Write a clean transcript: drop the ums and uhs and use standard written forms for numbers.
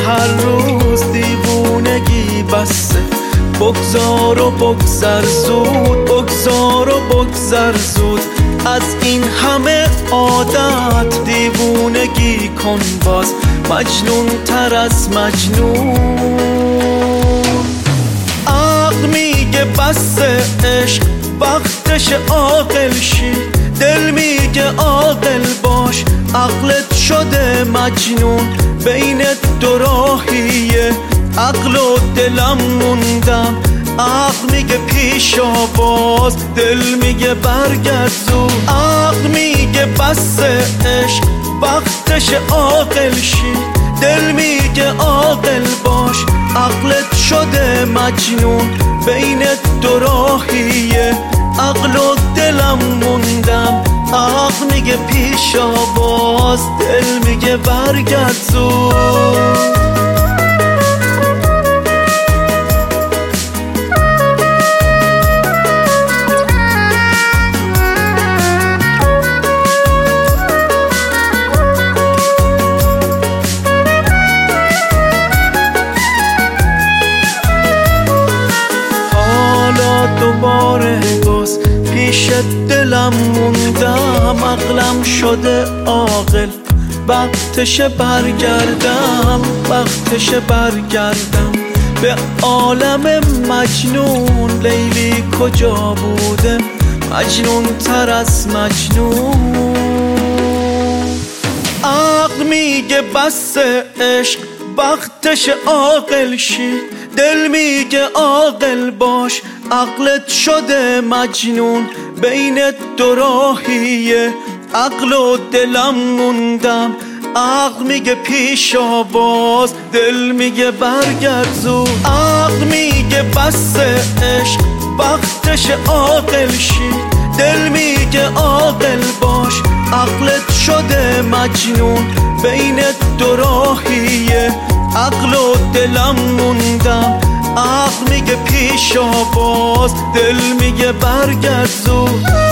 هر روز دیوونگی بسته. بگذار و بگذر زود، بگذار و بگذر زود از این همه عادت. دیوونگی کن باز مجنون تر از مجنون. عقل میگه بس عشق وقتش عاقل شی، دل میگه عاقل باش عقلت شده مجنون. بین دو راهیه عقل و دلم موندم. عقل میگه پیش آواز، دل میگه برگرد زود. عقل میگه بس عشق وقتش عاقل شی، دل میگه عاقل باش عقلت شده مجنون. بین دو راهیه عقل و دلم موندم. عقل میگه پیش آواز، دل میگه برگرد زود. دوباره باز پیش دلم موندم. عقلم شده عاقل، وقتش برگردم، وقتش برگردم به عالم مجنون. لیلی کجا بوده مجنون تر از مجنون. عقل میگه بس عشق وقتش عاقل شی، دل میگه عاقل باش عقلت شده مجنون. بین دو راهیه عقل و دلم موندم. عقل میگه پیش آواز، دل میگه برگرد زود. عقل میگه بس عشق وقتش عاقل شی، دل میگه عاقل باش عقلت شده مجنون. بین دو راهیه عقل و دلم موندم. عقل میگه پیش آواز، دل میگه برگرد زود.